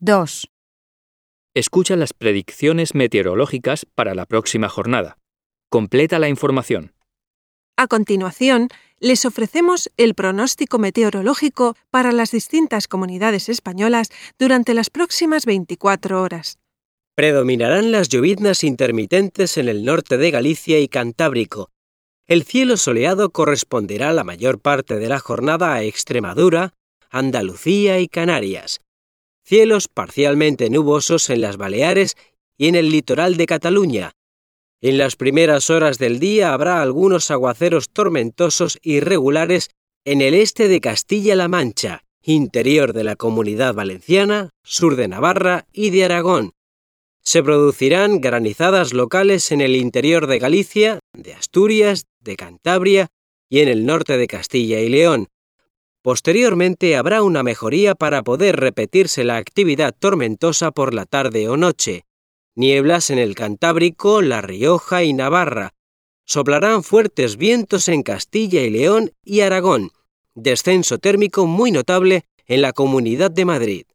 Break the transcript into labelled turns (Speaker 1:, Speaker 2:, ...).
Speaker 1: 2.
Speaker 2: Escucha las predicciones meteorológicas para la próxima jornada. Completa la información.
Speaker 3: A continuación, les ofrecemos el pronóstico meteorológico para las distintas comunidades españolas durante las próximas 24 horas.
Speaker 4: Predominarán las lloviznas intermitentes en el norte de Galicia y Cantábrico. El cielo soleado corresponderá la mayor parte de la jornada a Extremadura, Andalucía y Canarias. Cielos parcialmente nubosos en las Baleares y en el litoral de Cataluña. En las primeras horas del día habrá algunos aguaceros tormentosos irregulares en el este de Castilla-La Mancha, interior de la Comunidad Valenciana, sur de Navarra y de Aragón. Se producirán granizadas locales en el interior de Galicia, de Asturias, de Cantabria y en el norte de Castilla y León. Posteriormente habrá una mejoría para poder repetirse la actividad tormentosa por la tarde o noche. Nieblas en el Cantábrico, La Rioja y Navarra. Soplarán fuertes vientos en Castilla y León y Aragón. Descenso térmico muy notable en la Comunidad de Madrid.